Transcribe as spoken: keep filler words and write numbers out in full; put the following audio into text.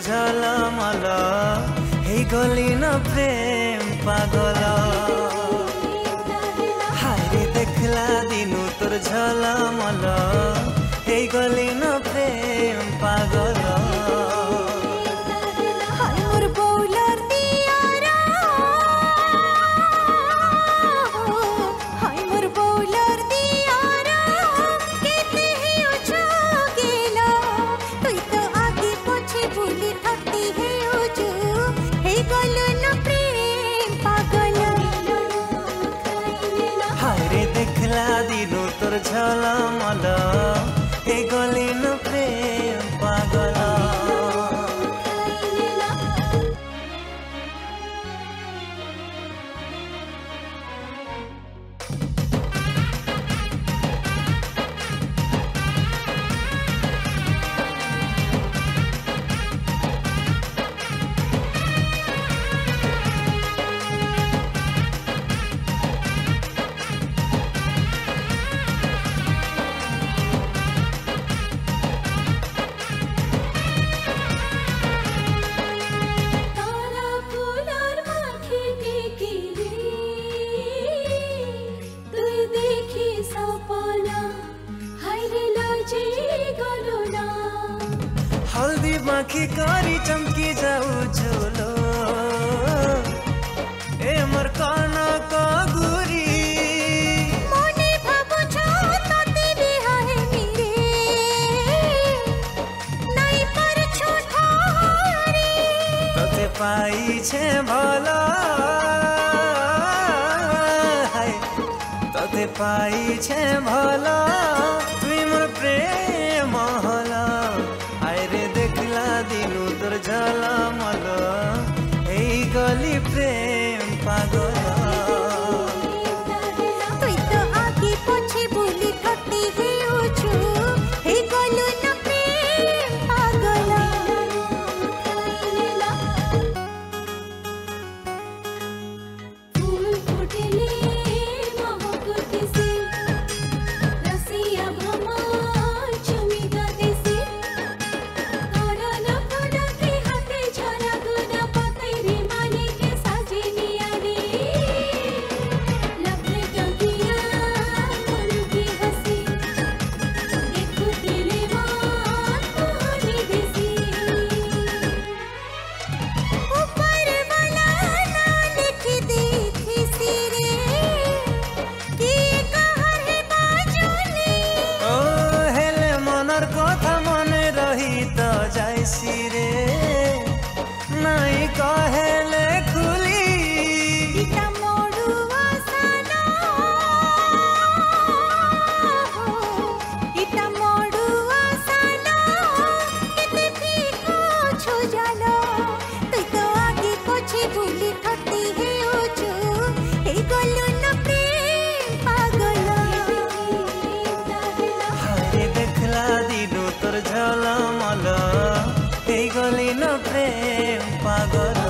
ঝলমল হেই গলি ন প্রেম পাগল হায়রে দেখলা দিনু তোর ঝলমল হেই গলি ন প্রেম পাগল देखला दिनु तोर झलमल हे गली न प्रेम पागल हल्दी माखी करी चमकी जाऊ झोलो ए मोर काना का गुरी मोने भाबो छो तते बिहाए मेरे नहीं पर छोटा रे तते पाई छे भला हाय तते पाई छे भला तुई मोर प्रेम हला आयरे देखला दिनु तोर झलमल हेई गली प्रेम पागल तुई तो आगे पछे बोली ठट्टी हेउछु हेई गलो न प्रेम पागल फूल फुटले महक दिसे रसिया भ्रमा चुमी गादिसे रे नहीं कहेले खुली इटा मोड़ुआ सानो इटा मोड़ुआ सानो किते फीको छो जानो तुई तो आगे पछे भूली ठट्टी हेउछु हे गलो न प्रेम पागल हाय देखला दिनु तोर झलमल हे गली न प्रेम पागल।